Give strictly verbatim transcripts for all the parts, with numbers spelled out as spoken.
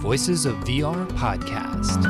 Voices of V R podcast.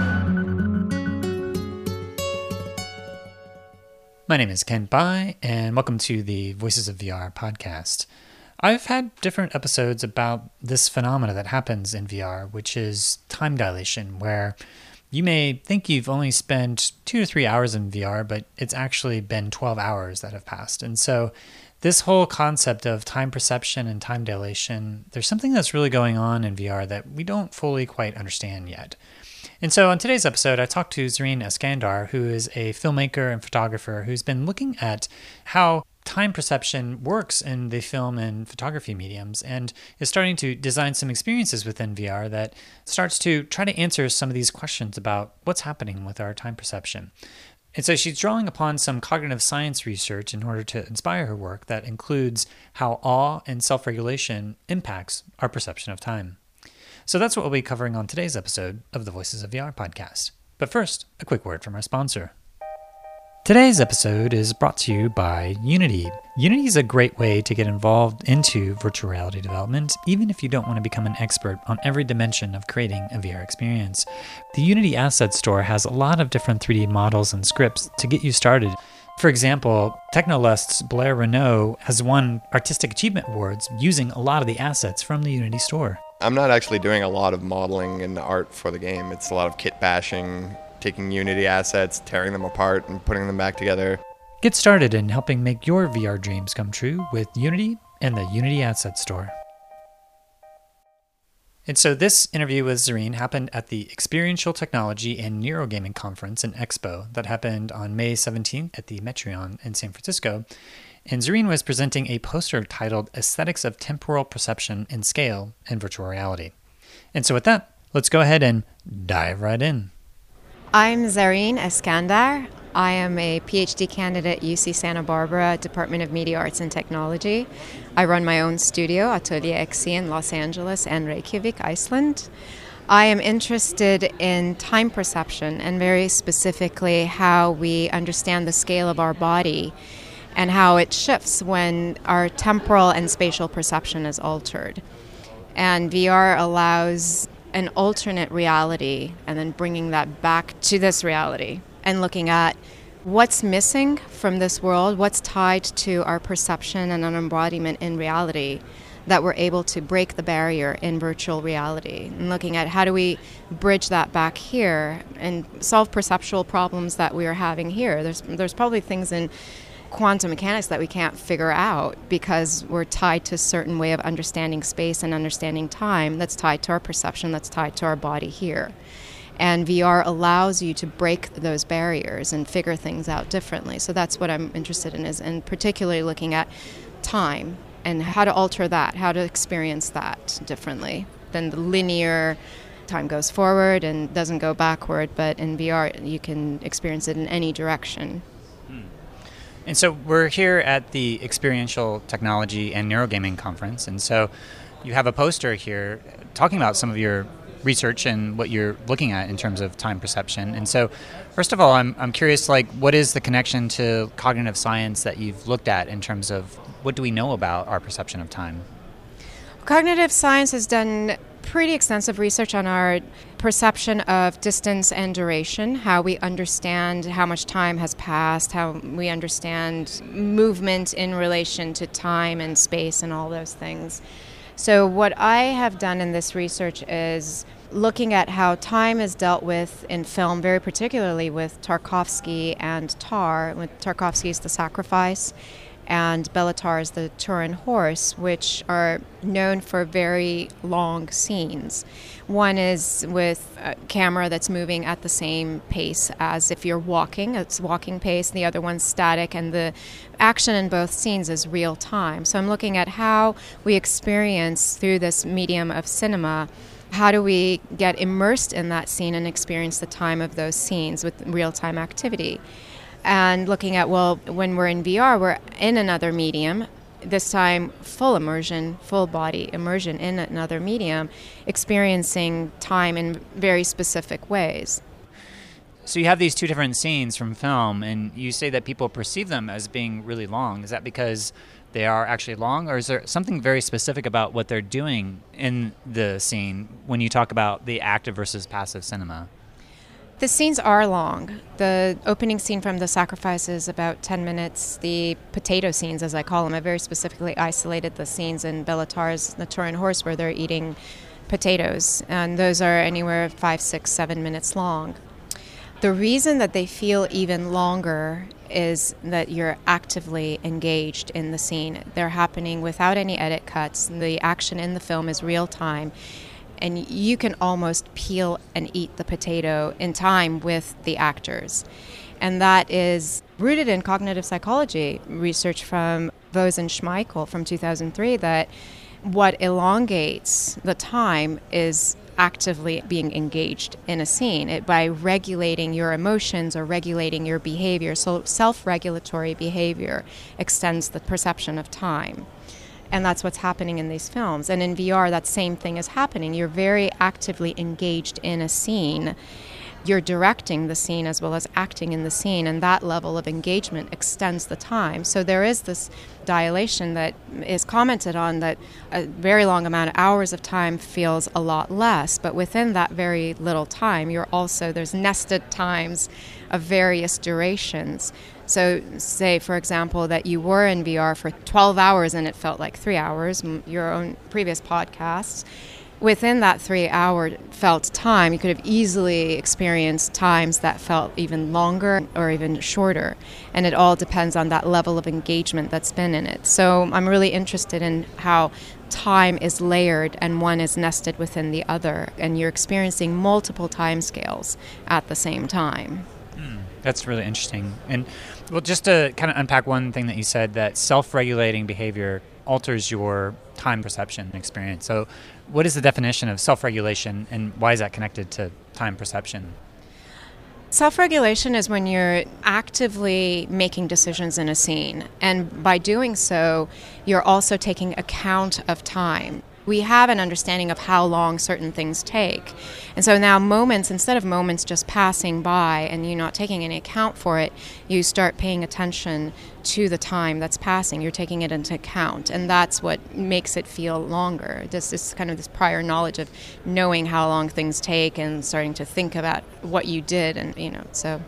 My name is Ken Bai, and welcome to the Voices of V R podcast. I've had different episodes about this phenomena that happens in V R, which is time dilation, where you may think you've only spent two to three hours in V R, but it's actually been twelve hours that have passed. And so this whole concept of time perception and time dilation, there's something that's really going on in V R that we don't fully quite understand yet. And so on today's episode, I talked to Zareen Eskandar, who is a filmmaker and photographer who's been looking at how time perception works in the film and photography mediums, and is starting to design some experiences within V R that starts to try to answer some of these questions about what's happening with our time perception. And so she's drawing upon some cognitive science research in order to inspire her work that includes how awe and self-regulation impacts our perception of time. So that's what we'll be covering on today's episode of the Voices of V R podcast. But first, a quick word from our sponsor. Today's episode is brought to you by Unity. Unity is a great way to get involved into virtual reality development, even if you don't want to become an expert on every dimension of creating a V R experience. The Unity Asset Store has a lot of different three D models and scripts to get you started. For example, Technolust's Blair Renault has won Artistic Achievement Awards using a lot of the assets from the Unity store. I'm not actually doing a lot of modeling and art for the game. It's a lot of kit bashing, taking Unity assets, tearing them apart, and putting them back together. Get started in helping make your V R dreams come true with Unity and the Unity Asset Store. And so this interview with Zareen happened at the Experiential Technology and Neurogaming Conference and Expo that happened on May seventeenth at the Metreon in San Francisco. And Zareen was presenting a poster titled Aesthetics of Temporal Perception and Scale in Virtual Reality. And so with that, let's go ahead and dive right in. I'm Zareen Eskandar. I am a PhD candidate at U C Santa Barbara, Department of Media Arts and Technology. I run my own studio, Atelier X C, in Los Angeles and Reykjavik, Iceland. I am interested in time perception and very specifically how we understand the scale of our body and how it shifts when our temporal and spatial perception is altered. And V R allows an alternate reality and then bringing that back to this reality and looking at what's missing from this world, what's tied to our perception and an embodiment in reality that we're able to break the barrier in virtual reality, and looking at how do we bridge that back here and solve perceptual problems that we are having here. There's there's probably things in quantum mechanics that we can't figure out because we're tied to a certain way of understanding space and understanding time that's tied to our perception, that's tied to our body here. And V R allows you to break those barriers and figure things out differently. So that's what I'm interested in, is and particularly looking at time and how to alter that, how to experience that differently than the linear time goes forward and doesn't go backward, but in V R you can experience it in any direction. And so we're here at the Experiential Technology and Neurogaming Conference, and so you have a poster here talking about some of your research and what you're looking at in terms of time perception. And so, first of all, I'm I'm curious, like, what is the connection to cognitive science that you've looked at in terms of what do we know about our perception of time? Cognitive science has done pretty extensive research on our perception of distance and duration, how we understand how much time has passed, how we understand movement in relation to time and space and all those things. So what I have done in this research is looking at how time is dealt with in film, very particularly with Tarkovsky and Tar. With Tarkovsky's The Sacrifice and Belatar's The Turin Horse, which are known for very long scenes. One is with a camera that's moving at the same pace as if you're walking, it's walking pace, and the other one's static, and the action in both scenes is real time. So I'm looking at how we experience through this medium of cinema, how do we get immersed in that scene and experience the time of those scenes with real-time activity. And looking at, well, when we're in V R, we're in another medium, this time full immersion, full body immersion in another medium, experiencing time in very specific ways. So you have these two different scenes from film, and you say that people perceive them as being really long. Is that because they are actually long, or is there something very specific about what they're doing in the scene when you talk about the active versus passive cinema? The scenes are long. The opening scene from The Sacrifice is about ten minutes. The potato scenes, as I call them, I very specifically isolated the scenes in Bellatar's The Turin Horse where they're eating potatoes, and those are anywhere five, six, seven minutes long. The reason that they feel even longer is that you're actively engaged in the scene. They're happening without any edit cuts. The action in the film is real time, and you can almost peel and eat the potato in time with the actors. And that is rooted in cognitive psychology research from Vos and Schmeichel from two thousand three, that what elongates the time is actively being engaged in a scene it, by regulating your emotions or regulating your behavior. So self-regulatory behavior extends the perception of time. And that's what's happening in these films. And in V R, that same thing is happening. You're very actively engaged in a scene. You're directing the scene as well as acting in the scene, and that level of engagement extends the time. So there is this dilation that is commented on, that a very long amount of hours of time feels a lot less, but within that very little time, you're also, there's nested times of various durations. So say, for example, that you were in V R for twelve hours and it felt like three hours, your own previous podcasts. Within that three-hour felt time, you could have easily experienced times that felt even longer or even shorter. And it all depends on that level of engagement that's been in it. So I'm really interested in how time is layered and one is nested within the other, and you're experiencing multiple time scales at the same time. Mm, that's really interesting. And well, just to kind of unpack one thing that you said, that self-regulating behavior alters your time perception and experience. So what is the definition of self-regulation, and why is that connected to time perception? Self-regulation is when you're actively making decisions in a scene, and by doing so, you're also taking account of time. We have an understanding of how long certain things take. And so now moments, instead of moments just passing by and you not taking any account for it, you start paying attention to the time that's passing. You're taking it into account. And that's what makes it feel longer. This is kind of this prior knowledge of knowing how long things take and starting to think about what you did. And, you know, so...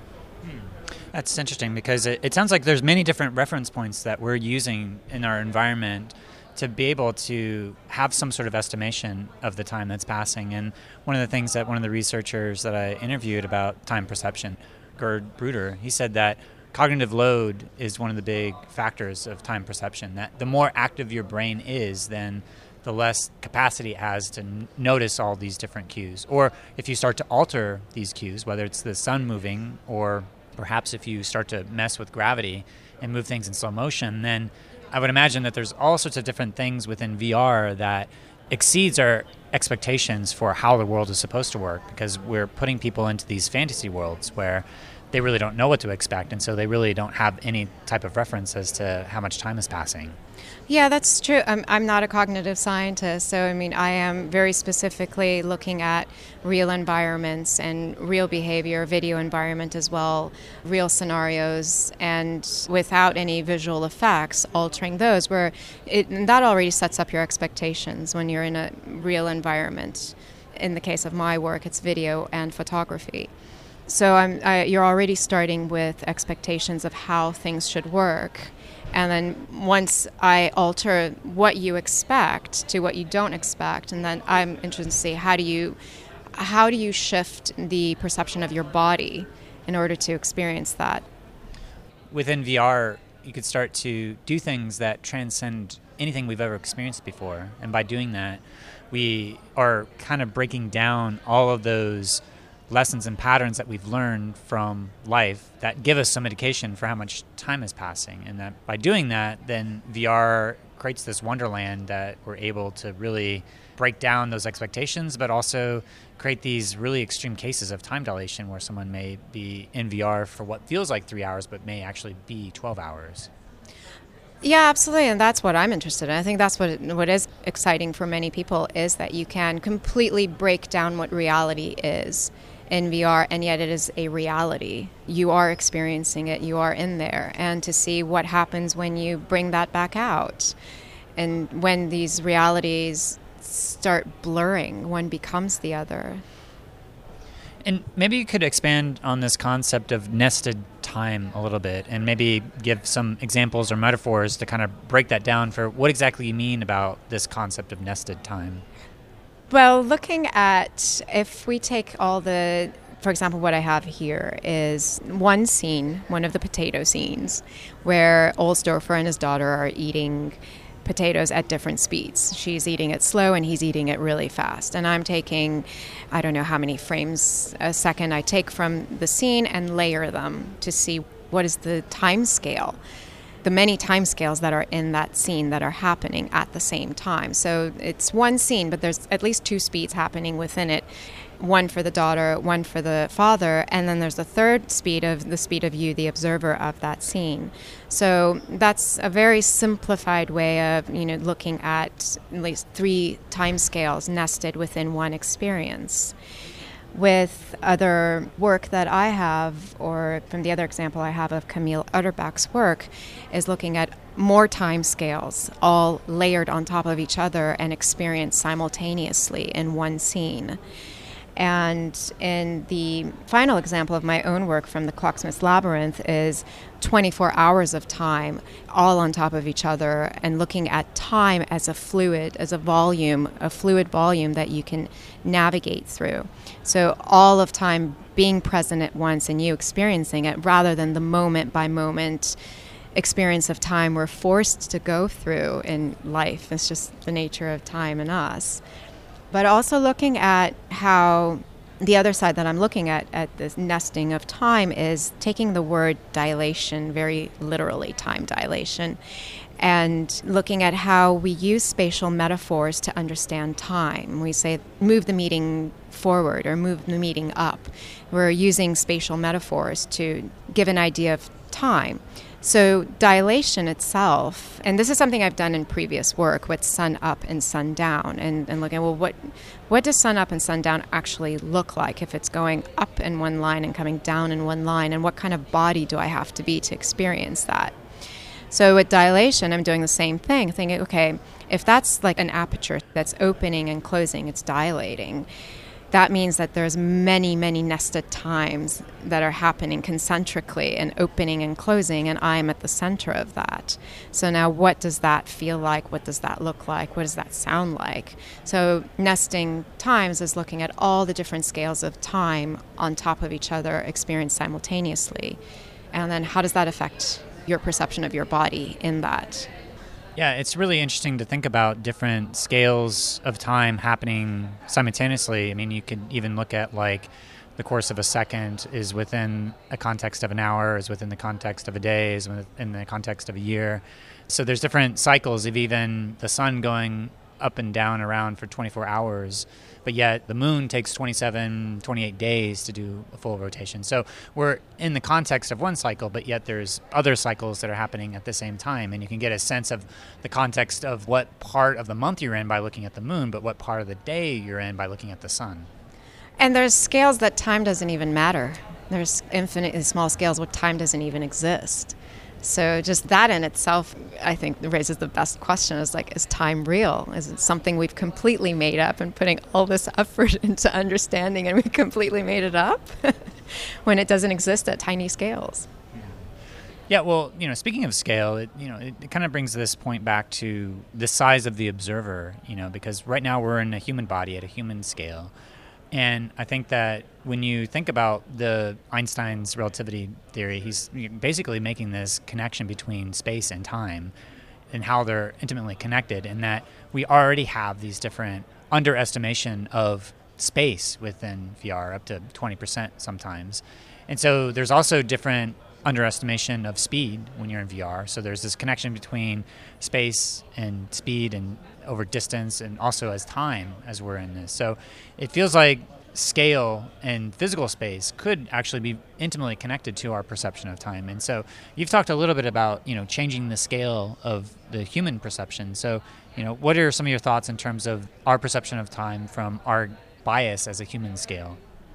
That's interesting, because it, it sounds like there's many different reference points that we're using in our environment to be able to have some sort of estimation of the time that's passing. And one of the things that one of the researchers that I interviewed about time perception, Gerd Bruder, he said that cognitive load is one of the big factors of time perception, that the more active your brain is, then the less capacity it has to n- notice all these different cues. Or if you start to alter these cues, whether it's the sun moving, or perhaps if you start to mess with gravity and move things in slow motion, then I would imagine that there's all sorts of different things within V R that exceeds our expectations for how the world is supposed to work, because we're putting people into these fantasy worlds where they really don't know what to expect, and so they really don't have any type of reference as to how much time is passing. Yeah, that's true. I'm, I'm not a cognitive scientist, so I mean, I am very specifically looking at real environments and real behavior, video environment as well, real scenarios, and without any visual effects, altering those, where it, and that already sets up your expectations when you're in a real environment. In the case of my work, it's video and photography. So I'm, I, you're already starting with expectations of how things should work. And then once I alter what you expect to what you don't expect, and then I'm interested to see how do you how do you shift the perception of your body in order to experience that. Within V R, you could start to do things that transcend anything we've ever experienced before. And by doing that, we are kind of breaking down all of those lessons and patterns that we've learned from life that give us some indication for how much time is passing. And that by doing that, then V R creates this wonderland that we're able to really break down those expectations, but also create these really extreme cases of time dilation where someone may be in V R for what feels like three hours, but may actually be twelve hours. Yeah, absolutely, and that's what I'm interested in. I think that's what what is exciting for many people, is that you can completely break down what reality is in V R, and yet it is a reality. You are experiencing it, you are in there, and to see what happens when you bring that back out. And when these realities start blurring, one becomes the other. And maybe you could expand on this concept of nested time a little bit and maybe give some examples or metaphors to kind of break that down for what exactly you mean about this concept of nested time. Well, looking at, if we take all the, for example, what I have here is one scene, one of the potato scenes, where Ohlsdorfer and his daughter are eating potatoes at different speeds. She's eating it slow and he's eating it really fast. And I'm taking, I don't know how many frames a second I take from the scene and layer them to see what is the time scale, the many time scales that are in that scene that are happening at the same time. So it's one scene, but there's at least two speeds happening within it. One for the daughter, one for the father, and then there's the third speed of the speed of you, the observer of that scene. So that's a very simplified way of, you know, looking at at least three time scales nested within one experience. With other work that I have, or from the other example I have of Camille Utterbach's work, is looking at more time scales all layered on top of each other and experienced simultaneously in one scene. And in the final example of my own work from the Clocksmith's Labyrinth is twenty-four hours of time all on top of each other, and looking at time as a fluid, as a volume, a fluid volume that you can navigate through. So all of time being present at once and you experiencing it, rather than the moment by moment experience of time we're forced to go through in life. It's just the nature of time and us. But also looking at how the other side that I'm looking at, at this nesting of time, is taking the word dilation very literally, time dilation, and looking at how we use spatial metaphors to understand time. We say, move the meeting forward or move the meeting up. We're using spatial metaphors to give an idea of time. So dilation itself, and this is something I've done in previous work with sun up and sun down, and, and looking at, well, what what does sun up and sun down actually look like if it's going up in one line and coming down in one line, and what kind of body do I have to be to experience that? So with dilation, I'm doing the same thing, thinking, okay, if that's like an aperture that's opening and closing, it's dilating. That means that there's many, many nested times that are happening concentrically and opening and closing, and I'm at the center of that. So now what does that feel like? What does that look like? What does that sound like? So nesting times is looking at all the different scales of time on top of each other, experienced simultaneously. And then how does that affect your perception of your body in that? Yeah, it's really interesting to think about different scales of time happening simultaneously. I mean, you could even look at like the course of a second is within a context of an hour, is within the context of a day, is within the context of a year. So there's different cycles of even the sun going up and down around for twenty-four hours, but yet the moon takes twenty-seven, twenty-eight days to do a full rotation. So we're in the context of one cycle, but yet there's other cycles that are happening at the same time. And you can get a sense of the context of what part of the month you're in by looking at the moon, but what part of the day you're in by looking at the sun. And there's scales that time doesn't even matter. There's infinitely small scales where time doesn't even exist. So just that in itself, I think, raises the best question, is like, is time real? Is it something we've completely made up and putting all this effort into understanding, and we completely made it up when it doesn't exist at tiny scales? Yeah, well, you know, speaking of scale, it, you know, it, it kind of brings this point back to the size of the observer, you know, because right now we're in a human body at a human scale. And I think that when you think about the Einstein's relativity theory, he's basically making this connection between space and time and how they're intimately connected, and that we already have these different underestimation of space within V R, up to twenty percent sometimes. And so there's also different underestimation of speed when you're in V R. So there's this connection between space and speed and over distance, and also as time as we're in this. So it feels like scale and physical space could actually be intimately connected to our perception of time. And so you've talked a little bit about, you know, changing the scale of the human perception. So, you know, what are some of your thoughts in terms of our perception of time from our bias as a human scale?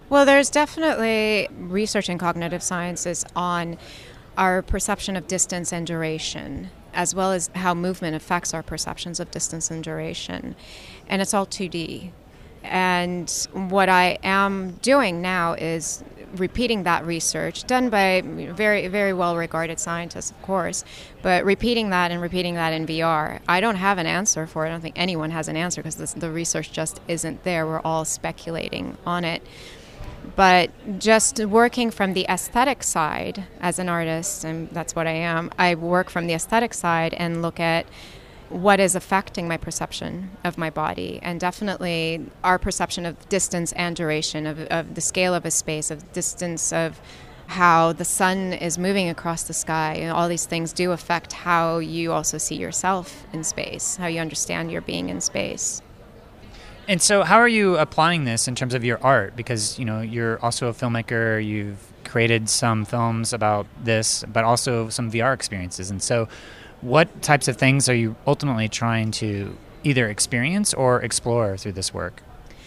Well, there's definitely research in cognitive sciences on our perception of distance and duration, as well as how movement affects our perceptions of distance and duration. And it's all two D. And what I am doing now is repeating that research, done by very, very well-regarded scientists, of course, but repeating that and repeating that in V R. I don't have an answer for it. I don't think anyone has an answer because the research just isn't there. We're all speculating on it. But just working from the aesthetic side as an artist, and that's what I am, I work from the aesthetic side and look at what is affecting my perception of my body. And definitely our perception of distance and duration, of, of the scale of a space, of distance, of how the sun is moving across the sky. And all these things do affect how you also see yourself in space, how you understand your being in space. And so how are you applying this in terms of your art? Because, you know, you're also a filmmaker, you've created some films about this, but also some V R experiences. And so what types of things are you ultimately trying to either experience or explore through this work?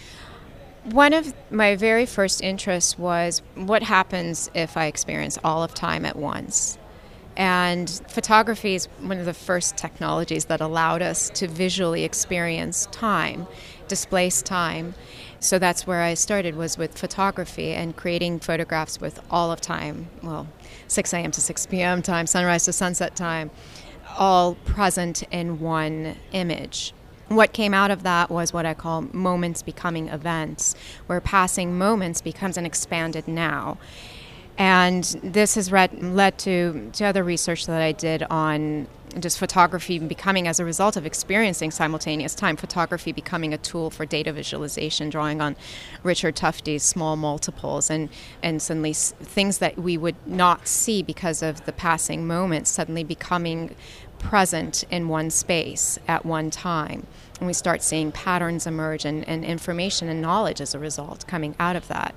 One of my very first interests was what happens if I experience all of time at once. And photography is one of the first technologies that allowed us to visually experience time, displace time. So that's where I started, was with photography and creating photographs with all of time, well, six a.m. to six p.m. time, sunrise to sunset time, all present in one image. What came out of that was what I call moments becoming events, where passing moments becomes an expanded now. And this has read, led to, to other research that I did on just photography becoming, as a result of experiencing simultaneous time, photography becoming a tool for data visualization, drawing on Richard Tufte's small multiples, and, and suddenly things that we would not see because of the passing moments suddenly becoming present in one space at one time. And we start seeing patterns emerge and, and information and knowledge as a result coming out of that.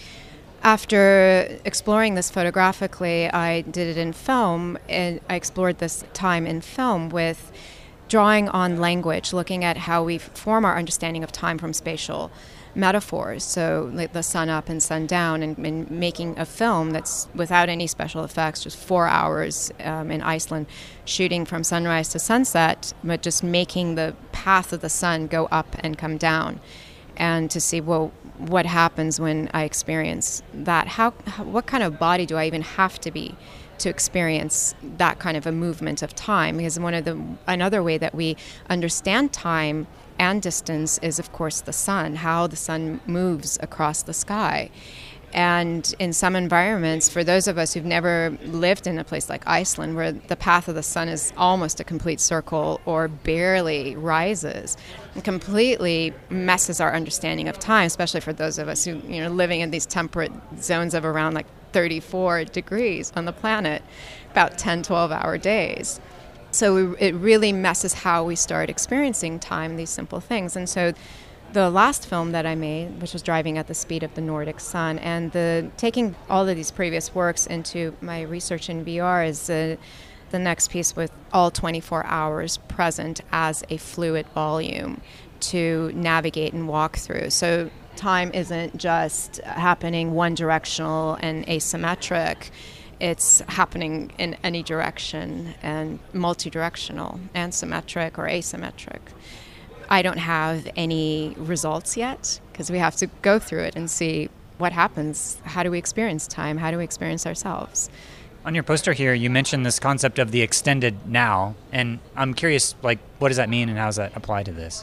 After exploring this photographically, I did it in film, and I explored this time in film with drawing on language, looking at how we form our understanding of time from spatial metaphors, so like the sun up and sun down, and, and making a film that's without any special effects, just four hours um, in Iceland, shooting from sunrise to sunset, but just making the path of the sun go up and come down, and to see, well, what happens when I experience that? How, how, what kind of body do I even have to be to experience that kind of a movement of time? Because one of the another way that we understand time and distance is, of course, the sun, how the sun moves across the sky. And in some environments, for those of us who've never lived in a place like Iceland, where the path of the sun is almost a complete circle or barely rises, it completely messes our understanding of time, especially for those of us who, you know, living in these temperate zones of around like thirty-four degrees on the planet, about ten, twelve hour days. So we, it really messes how we start experiencing time, these simple things. And so the last film that I made, which was Driving at the Speed of the Nordic Sun, and the taking all of these previous works into my research in V R is the, the next piece, with all twenty-four hours present as a fluid volume to navigate and walk through. So time isn't just happening one directional and asymmetric. It's happening in any direction, and multi-directional and symmetric or asymmetric. I don't have any results yet because we have to go through it and see what happens. How do we experience time? How do we experience ourselves? On your poster here, you mentioned this concept of the extended now, and I'm curious, like, what does that mean and how does that apply to this?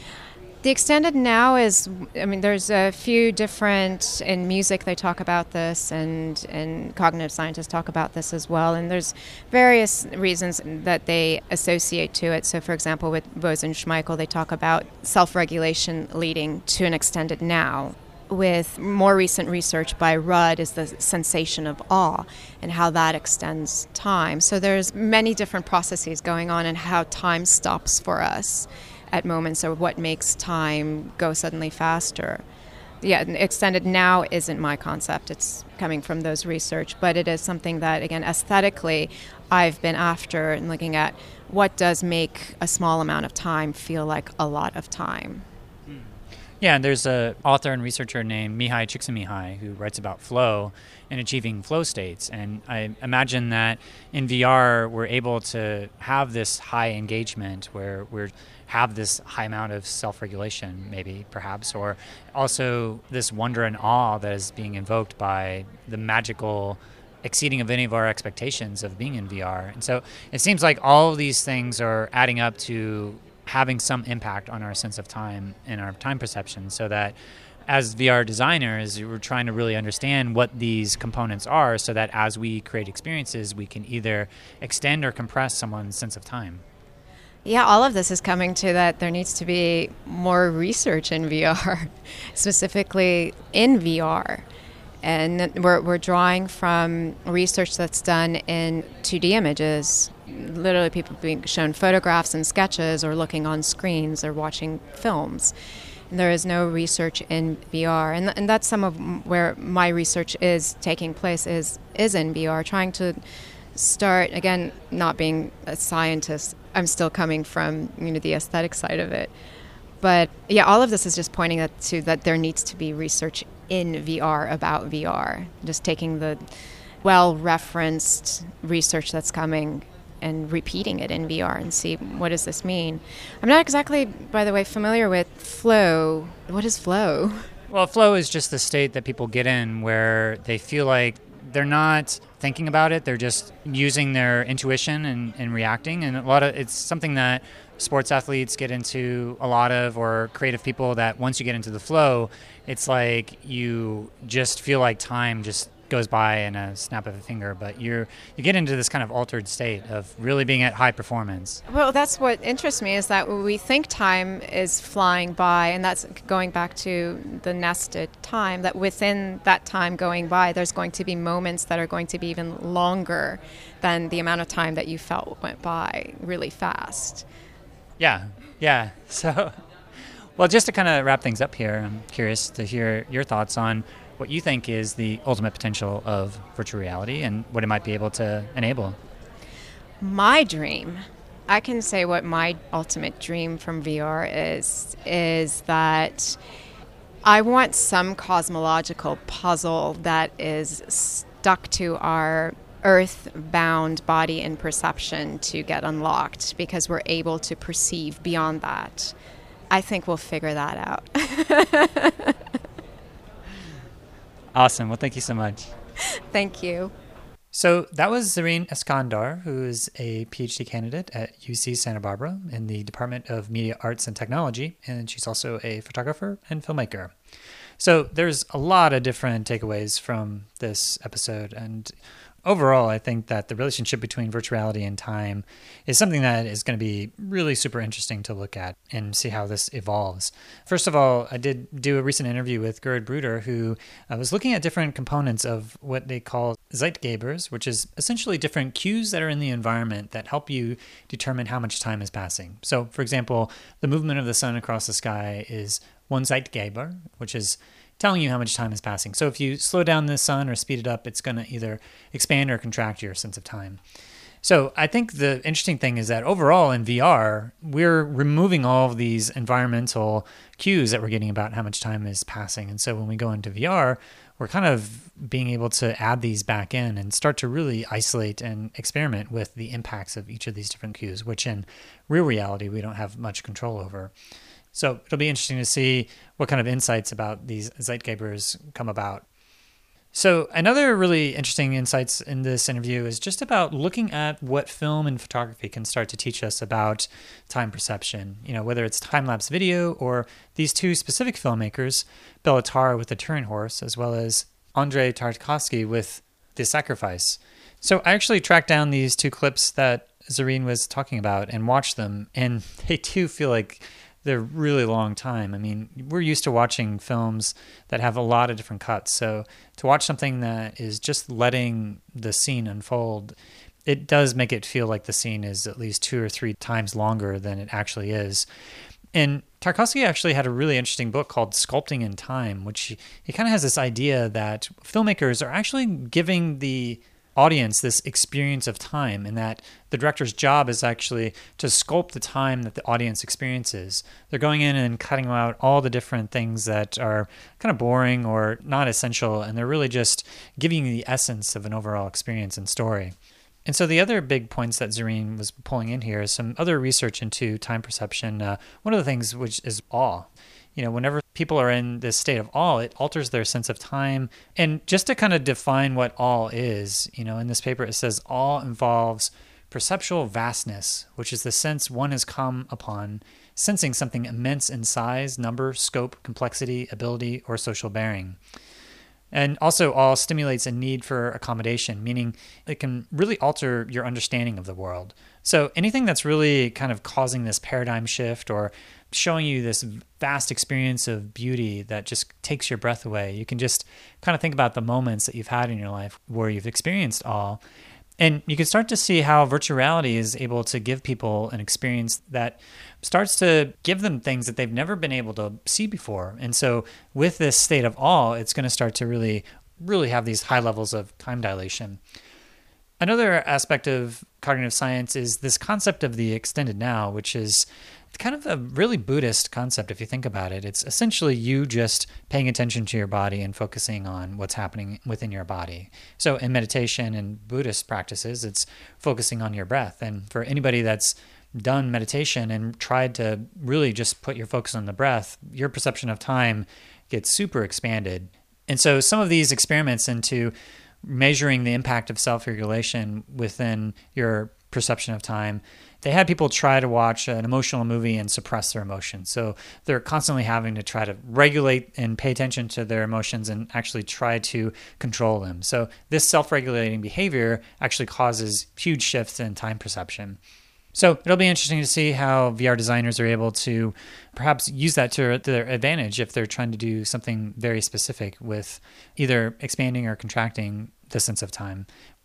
The extended now is, I mean, there's a few different, in music they talk about this, and, and cognitive scientists talk about this as well, and there's various reasons that they associate to it. So, for example, with Bose and Schmeichel, they talk about self-regulation leading to an extended now. With more recent research by Rudd is the sensation of awe and how that extends time. So there's many different processes going on and how time stops for us at moments, or what makes time go suddenly faster. Yeah, extended now isn't my concept. It's coming from those research, but it is something that, again, aesthetically, I've been after and looking at what does make a small amount of time feel like a lot of time. Yeah, and there's a author and researcher named Mihai Csikszentmihalyi who writes about flow and achieving flow states. And I imagine that in V R, we're able to have this high engagement where we have this high amount of self-regulation, maybe, perhaps, or also this wonder and awe that is being invoked by the magical exceeding of any of our expectations of being in V R. And so it seems like all of these things are adding up to having some impact on our sense of time and our time perception, so that as V R designers, we're trying to really understand what these components are so that as we create experiences, we can either extend or compress someone's sense of time. Yeah, all of this is coming to that there needs to be more research in V R, specifically in V R. And we're, we're drawing from research that's done in two D images, literally people being shown photographs and sketches or looking on screens or watching films. And there is no research in V R. And, and that's some of where my research is taking place is, is in V R, trying to start, again, not being a scientist. I'm still coming from, you know, the aesthetic side of it. But yeah, all of this is just pointing at, to that there needs to be research in V R about V R. Just taking the well-referenced research that's coming and repeating it in V R and see what does this mean. I'm not exactly, by the way, familiar with flow. What is flow? Well, flow is just the state that people get in where they feel like they're not thinking about it. They're just using their intuition and, and reacting. And a lot of it's something that sports athletes get into a lot of, or creative people, that once you get into the flow, it's like you just feel like time just goes by in a snap of a finger, but you're you get into this kind of altered state of really being at high performance. Well, that's what interests me, is that we think time is flying by, and that's going back to the nested time, that within that time going by, there's going to be moments that are going to be even longer than the amount of time that you felt went by really fast. Yeah, yeah. So, well, just to kind of wrap things up here, I'm curious to hear your thoughts on what you think is the ultimate potential of virtual reality and what it might be able to enable. My dream, I can say what my ultimate dream from V R is, is that I want some cosmological puzzle that is stuck to our earth-bound body and perception to get unlocked, because we're able to perceive beyond that. I think we'll figure that out. Awesome. Well, thank you so much. Thank you. So that was Zareen Eskandar, who is a PhD candidate at U C Santa Barbara in the Department of Media Arts and Technology, and she's also a photographer and filmmaker. So there's a lot of different takeaways from this episode, and overall, I think that the relationship between virtuality and time is something that is going to be really super interesting to look at and see how this evolves. First of all, I did do a recent interview with Gerard Bruder, who uh, was looking at different components of what they call Zeitgebers, which is essentially different cues that are in the environment that help you determine how much time is passing. So, for example, the movement of the sun across the sky is one Zeitgeber, which is telling you how much time is passing. So if you slow down the sun or speed it up, it's going to either expand or contract your sense of time. So I think the interesting thing is that overall in V R, we're removing all of these environmental cues that we're getting about how much time is passing. And so when we go into V R, we're kind of being able to add these back in and start to really isolate and experiment with the impacts of each of these different cues, which in real reality, we don't have much control over. So it'll be interesting to see what kind of insights about these Zeitgebers come about. So another really interesting insights in this interview is just about looking at what film and photography can start to teach us about time perception. You know, whether it's time-lapse video or these two specific filmmakers, Béla Tarr with The Turing Horse, as well as Andrei Tarkovsky with The Sacrifice. So I actually tracked down these two clips that Zareen was talking about and watched them, and they do feel like they're really long time. I mean, we're used to watching films that have a lot of different cuts. So to watch something that is just letting the scene unfold, it does make it feel like the scene is at least two or three times longer than it actually is. And Tarkovsky actually had a really interesting book called Sculpting in Time, which he, he kind of has this idea that filmmakers are actually giving the audience this experience of time, and that the director's job is actually to sculpt the time that the audience experiences. They're going in and cutting out all the different things that are kind of boring or not essential, and they're really just giving you the essence of an overall experience and story. And so the other big points that Zareen was pulling in here is some other research into time perception. Uh, one of the things which is awe. You know, whenever people are in this state of awe, it alters their sense of time. And just to kind of define what awe is, you know, in this paper it says awe involves perceptual vastness, which is the sense one has come upon sensing something immense in size, number, scope, complexity, ability, or social bearing. And also awe stimulates a need for accommodation, meaning it can really alter your understanding of the world. So anything that's really kind of causing this paradigm shift or showing you this vast experience of beauty that just takes your breath away, you can just kind of think about the moments that you've had in your life where you've experienced awe. And you can start to see how virtual reality is able to give people an experience that starts to give them things that they've never been able to see before. And so with this state of awe, it's going to start to really, really have these high levels of time dilation. Another aspect of cognitive science is this concept of the extended now, which is kind of a really Buddhist concept if you think about it. It's essentially you just paying attention to your body and focusing on what's happening within your body. So in meditation and Buddhist practices, it's focusing on your breath. And for anybody that's done meditation and tried to really just put your focus on the breath, your perception of time gets super expanded. And so some of these experiments into measuring the impact of self-regulation within your perception of time, they had people try to watch an emotional movie and suppress their emotions. So they're constantly having to try to regulate and pay attention to their emotions and actually try to control them. So this self-regulating behavior actually causes huge shifts in time perception. So it'll be interesting to see how V R designers are able to perhaps use that to their advantage if they're trying to do something very specific with either expanding or contracting the sense of time.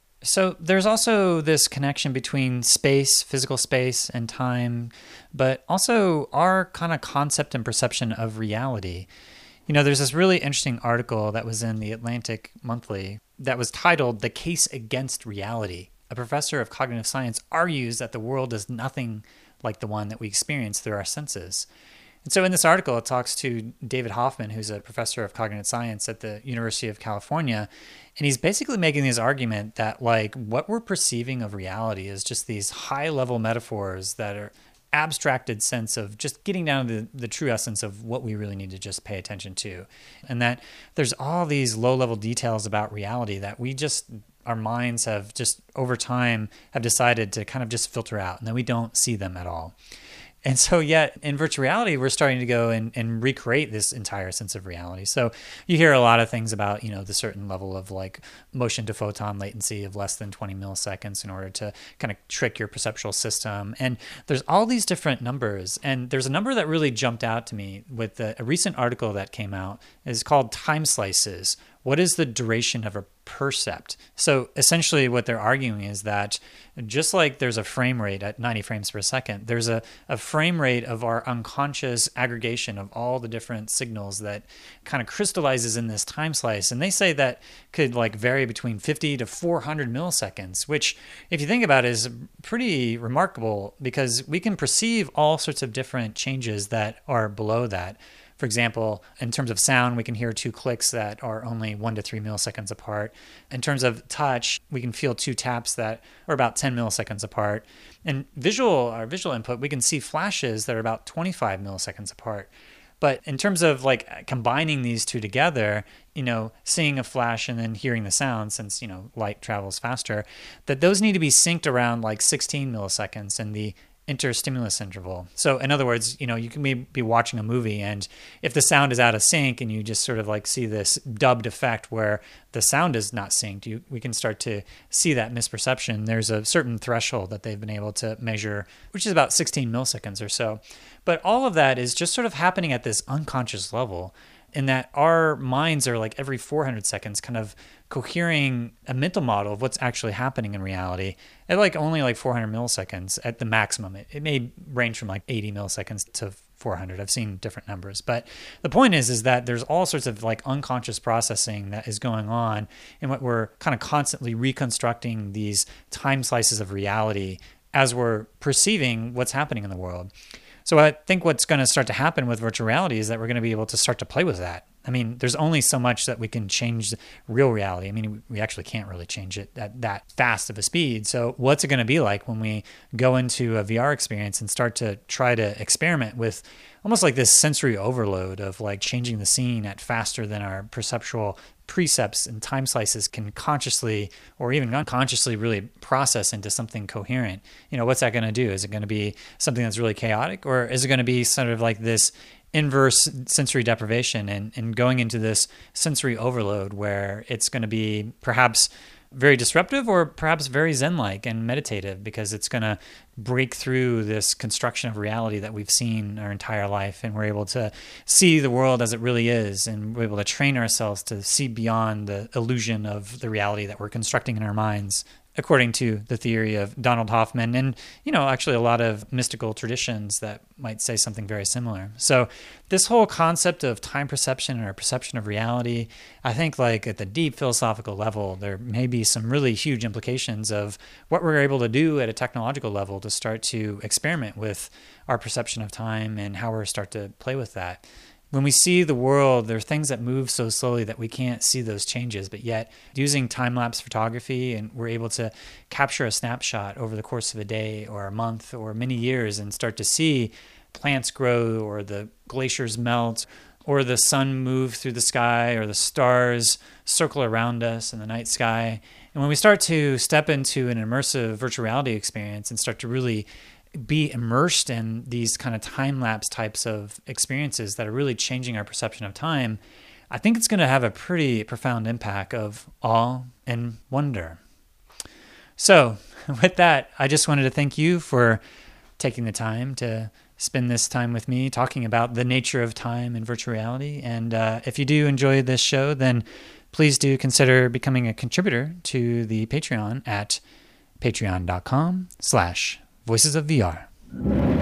So there's also this connection between space, physical space, and time, but also our kind of concept and perception of reality. You know, there's this really interesting article that was in the Atlantic Monthly that was titled "The Case Against Reality." A professor of cognitive science argues that the world is nothing like the one that we experience through our senses. And so in this article, it talks to David Hoffman, who's a professor of cognitive science at the University of California. And he's basically making this argument that like what we're perceiving of reality is just these high level metaphors that are abstracted sense of just getting down to the, the true essence of what we really need to just pay attention to. And that there's all these low level details about reality that we just, our minds have just over time have decided to kind of just filter out, and then we don't see them at all. And so yet in virtual reality, we're starting to go and, and recreate this entire sense of reality. So you hear a lot of things about, you know, the certain level of like motion to photon latency of less than twenty milliseconds in order to kind of trick your perceptual system. And there's all these different numbers. And there's a number that really jumped out to me with the, a recent article that came out. It's called Time Slices. What is the duration of a percept? So essentially what they're arguing is that just like there's a frame rate at ninety frames per second, there's a, a frame rate of our unconscious aggregation of all the different signals that kind of crystallizes in this time slice. And they say that could like vary between fifty to four hundred milliseconds, which if you think about it is pretty remarkable because we can perceive all sorts of different changes that are below that. For example, in terms of sound, we can hear two clicks that are only one to three milliseconds apart. In terms of touch, we can feel two taps that are about ten milliseconds apart. And visual, our visual input, we can see flashes that are about twenty-five milliseconds apart. But in terms of like combining these two together, you know, seeing a flash and then hearing the sound, since, you know, light travels faster, that those need to be synced around like sixteen milliseconds in the interstimulus interval. So in other words, you know, you can be, be watching a movie, and if the sound is out of sync and you just sort of like see this dubbed effect where the sound is not synced, you, we can start to see that misperception. There's a certain threshold that they've been able to measure, which is about sixteen milliseconds or so. But all of that is just sort of happening at this unconscious level, in that our minds are like every four hundred seconds kind of cohering a mental model of what's actually happening in reality at like only like four hundred milliseconds at the maximum. It, it may range from like eighty milliseconds to four hundred. I've seen different numbers. But the point is, is that there's all sorts of like unconscious processing that is going on in what we're kind of constantly reconstructing these time slices of reality as we're perceiving what's happening in the world. So I think what's going to start to happen with virtual reality is that we're going to be able to start to play with that. I mean, there's only so much that we can change real reality. I mean, we actually can't really change it at that fast of a speed. So what's it going to be like when we go into a V R experience and start to try to experiment with almost like this sensory overload of like changing the scene at faster than our perceptual precepts and time slices can consciously or even unconsciously really process into something coherent? You know, what's that going to do? Is it going to be something that's really chaotic, or is it going to be sort of like this inverse sensory deprivation and, and going into this sensory overload where it's going to be perhaps very disruptive or perhaps very Zen-like and meditative, because it's going to break through this construction of reality that we've seen our entire life, and we're able to see the world as it really is, and we're able to train ourselves to see beyond the illusion of the reality that we're constructing in our minds, according to the theory of Donald Hoffman and, you know, actually a lot of mystical traditions that might say something very similar. So this whole concept of time perception and our perception of reality, I think like at the deep philosophical level, there may be some really huge implications of what we're able to do at a technological level to start to experiment with our perception of time and how we start to play with that. When we see the world, there are things that move so slowly that we can't see those changes, but yet using time-lapse photography, and we're able to capture a snapshot over the course of a day or a month or many years and start to see plants grow or the glaciers melt or the sun move through the sky or the stars circle around us in the night sky. And when we start to step into an immersive virtual reality experience and start to really be immersed in these kind of time-lapse types of experiences that are really changing our perception of time, I think it's going to have a pretty profound impact of awe and wonder. So with that, I just wanted to thank you for taking the time to spend this time with me talking about the nature of time and virtual reality. And uh, if you do enjoy this show, then please do consider becoming a contributor to the Patreon at patreon.com slash Voices of V R.